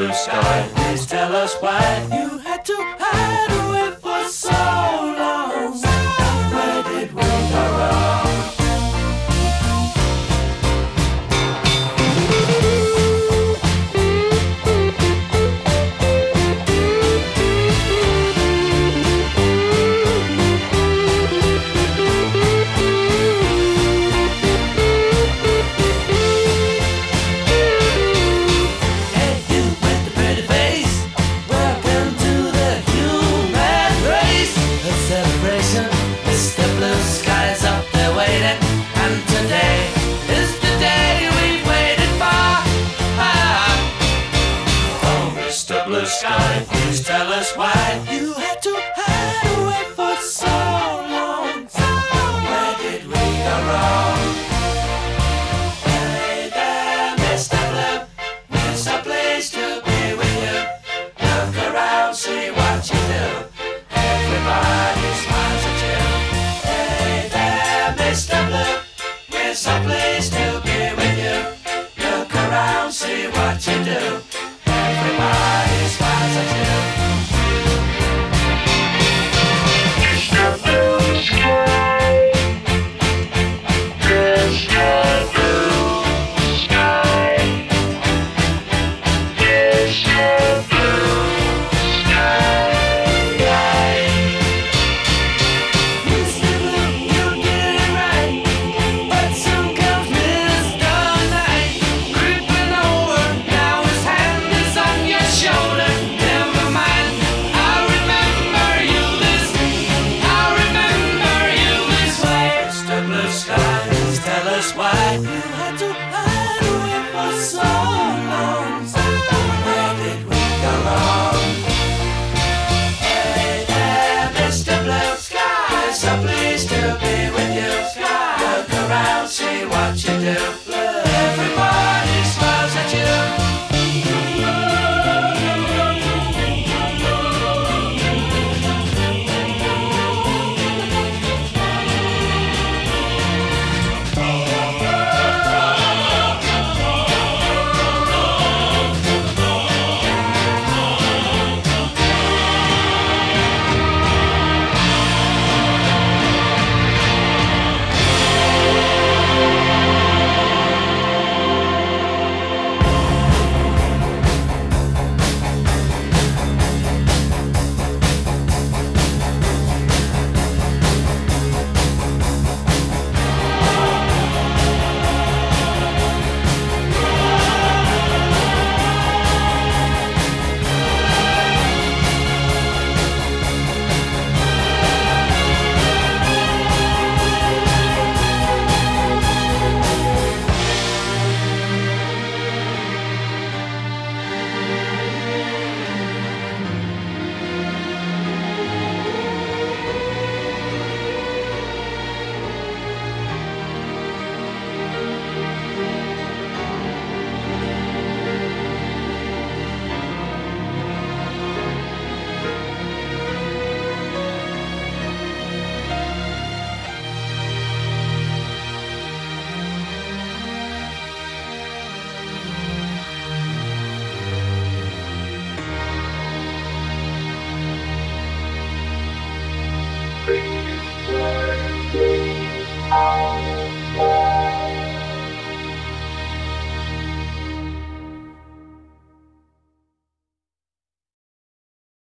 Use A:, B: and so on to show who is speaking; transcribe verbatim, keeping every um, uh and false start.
A: blue sky, please tell us why you had to hide away for so long. Where did we go wrong? Blue sky, please tell us why you had to hide away for so long. Where did we go wrong? Hey there, Mister Blue, it's a place to be with you. Look around, see what you do. Everybody smiles at you. Hey there, Mister Blue, it's a place to be with you. Look around, see what you do. Everybody smiles at you. Mister Blue Sky, Mister Blue Sky, Mister Blue Sky. Mister Blue, you did it right, but soon comes Mister Night, creeping over. Now his hand is on your shoulder. Never mind, I remember you this. I remember you this way. Mister Blue Sky, please tell us why you had to hide away for so long. Where did we go wrong? Hey there, Mister Blue Sky, so pleased to be with you. Look around, see what you do.